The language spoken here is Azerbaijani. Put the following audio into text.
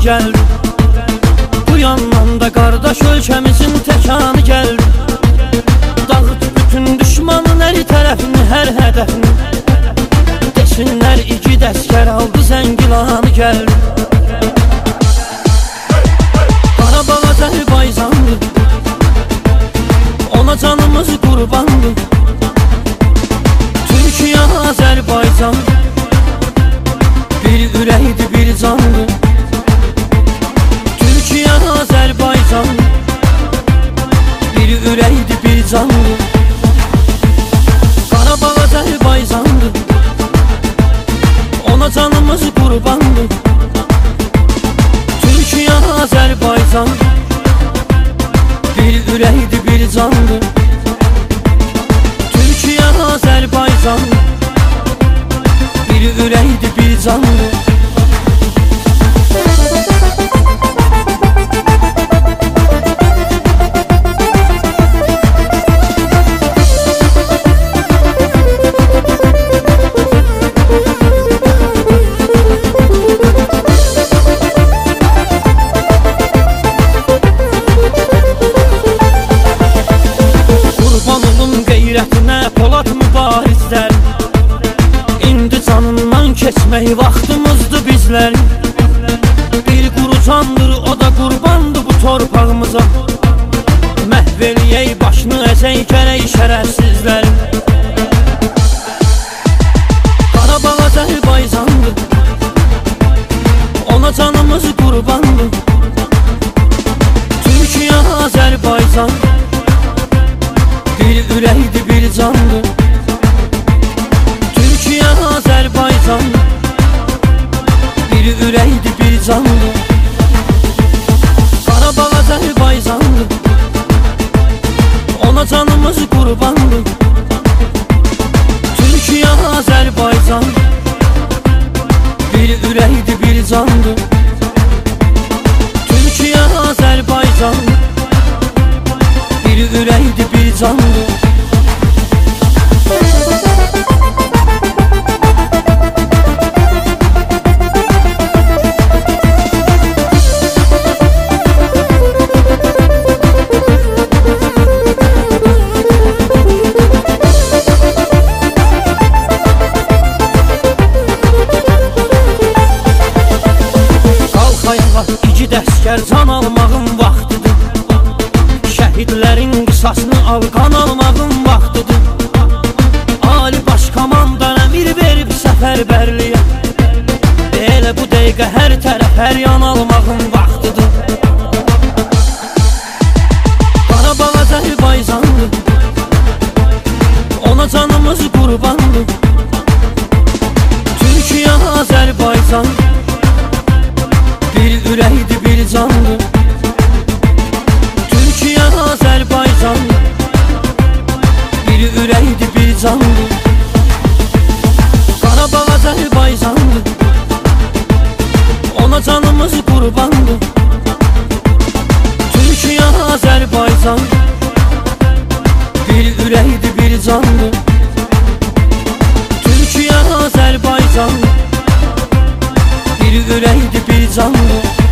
gəldi. Bu yandan da qardaş ölkəmizin təkanı gəldi. Dağıt bütün düşmanın hər tərəfini, hər hədəfini. Desinlər iki dəskər aldı Zəngilanı gəldi. Qarabağ Azərbaycandı, ona canımız qurbandı. Türkiyə Azərbaycan, bir ürəkdir, bir candı. Türkiyə Azərbaycan, bir ürəkdir, bir candı. Qarabağ Azərbaycandı, ona canımız qurbandı. Türkiyə Azərbaycan, bir ürəkdir, bir candı. Türkiyə Azərbaycan, bir ürəkdir, bir candı. Polad mübarizlər, indi canından keçmək vaxtımızdır bizlər. Bir quru candır, o da qurbandır bu torpağımıza. Məhv eləyək, başını əzək gərək şərəfsizlər. Qarabağ Azərbaycandır, ona canımız qurbandır. Türkiyə Azərbaycan, bir ürəkdir, bir candı. Türkiyə Azərbaycan, bir ürəkdir, bir candı. Qarabağ Azərbaycandı, ona canımız qurbandı. Türkiyə Azərbaycan, bir ürəkdir, bir candı. Türkiyə Azərbaycan, bir ürəkdir, bir candı. İki dəskər can almağın vaxtıdır. Şəhidlərin qisasını al, qan almağın vaxtıdır. Ali baş komandan əmir verib səfərbərliyə. Elə bu dəqiqə hər tərəf, hər yan almağın vaxtıdır. Qarabağ Azərbaycandır, ona canımız qurbandır. Türkiyə Azərbaycan, bir ürəkdir, bir candı. Türkiyə Azərbaycan, bir ürəkdir, bir candı. Qarabağ Azərbaycandı, ona canımız qurbandı. Türkiyə Azərbaycan, bir ürəkdir, bir candı. Türkiyə Azərbaycan, bir ürəkdir, bir candı.